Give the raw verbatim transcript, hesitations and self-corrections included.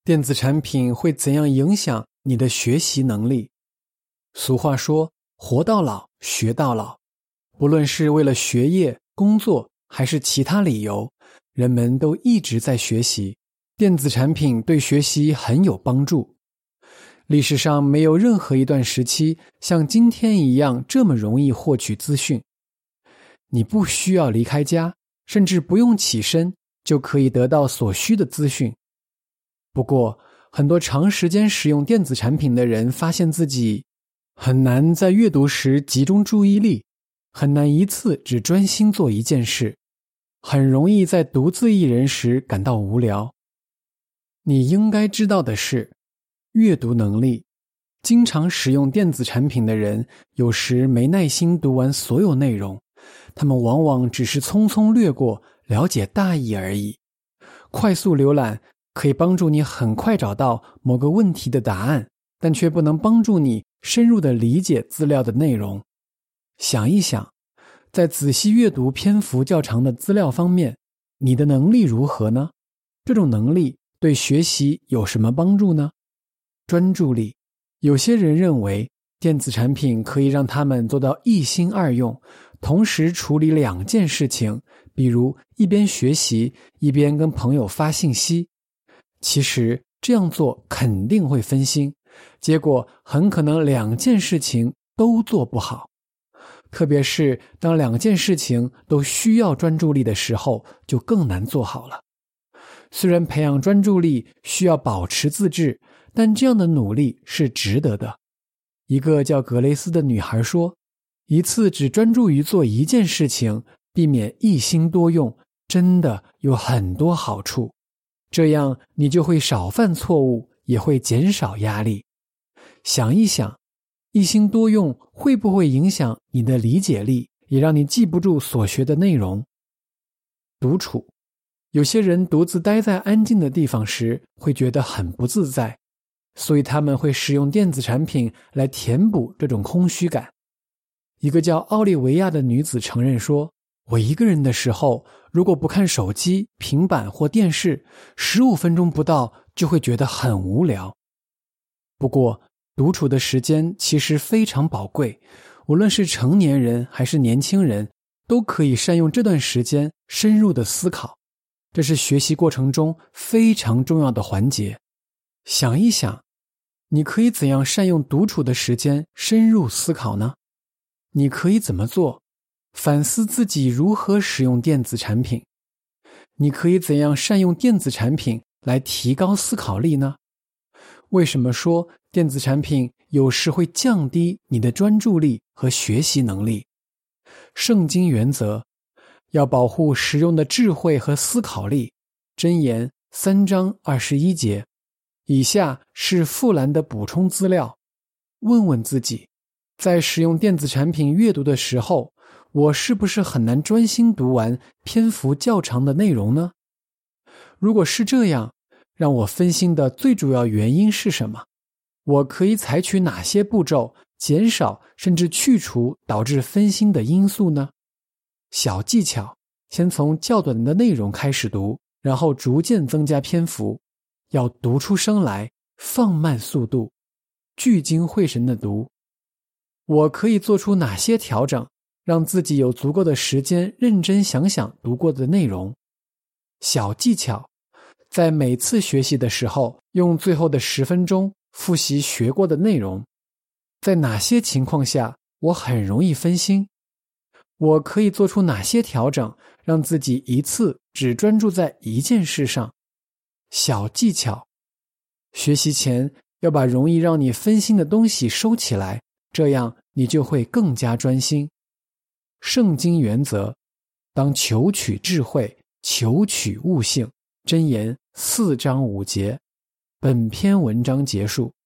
电子产品会怎样影响你的学习能力？俗话说，活到老，学到老。不论是为了学业、工作，还是其他理由，人们都一直在学习。电子产品对学习很有帮助。历史上没有任何一段时期像今天一样这么容易获取资讯。你不需要离开家，甚至不用起身，就可以得到所需的资讯。不过，很多长时间使用电子产品的人发现自己很难在阅读时集中注意力，很难一次只专心做一件事，很容易在独自一人时感到无聊。你应该知道的是，阅读能力，经常使用电子产品的人有时没耐心读完所有内容，他们往往只是匆匆掠过，了解大意而已。快速浏览可以帮助你很快找到某个问题的答案，但却不能帮助你深入地理解资料的内容。想一想，在仔细阅读篇幅较长的资料方面，你的能力如何呢？这种能力对学习有什么帮助呢？专注力。有些人认为电子产品可以让他们做到一心二用，同时处理两件事情，比如一边学习一边跟朋友发信息。其实这样做肯定会分心，结果很可能两件事情都做不好。特别是当两件事情都需要专注力的时候，就更难做好了。虽然培养专注力需要保持自制，但这样的努力是值得的。一个叫格雷斯的女孩说，一次只专注于做一件事情，避免一心多用，真的有很多好处。这样你就会少犯错误，也会减少压力。想一想，一心多用会不会影响你的理解力，也让你记不住所学的内容？独处。有些人独自待在安静的地方时，会觉得很不自在，所以他们会使用电子产品来填补这种空虚感。一个叫奥利维亚的女子承认说，我一个人的时候，如果不看手机、平板或电视，十五分钟不到就会觉得很无聊。不过，独处的时间其实非常宝贵，无论是成年人还是年轻人，都可以善用这段时间深入的思考。这是学习过程中非常重要的环节。想一想，你可以怎样善用独处的时间深入思考呢？你可以怎么做？反思自己如何使用电子产品。你可以怎样善用电子产品来提高思考力呢？为什么说电子产品有时会降低你的专注力和学习能力？圣经原则，要保护使用的智慧和思考力。箴言三章二十一节。以下是富兰的补充资料。问问自己，在使用电子产品阅读的时候，我是不是很难专心读完篇幅较长的内容呢？如果是这样，让我分心的最主要原因是什么？我可以采取哪些步骤，减少甚至去除导致分心的因素呢？小技巧，先从较短的内容开始读，然后逐渐增加篇幅，要读出声来，放慢速度，聚精会神地读。我可以做出哪些调整，让自己有足够的时间认真想想读过的内容？小技巧，在每次学习的时候，用最后的十分钟复习学过的内容。在哪些情况下我很容易分心？我可以做出哪些调整，让自己一次只专注在一件事上？小技巧，学习前要把容易让你分心的东西收起来，这样你就会更加专心。圣经原则，当求取智慧，求取悟性。箴言四章五节。本篇文章结束。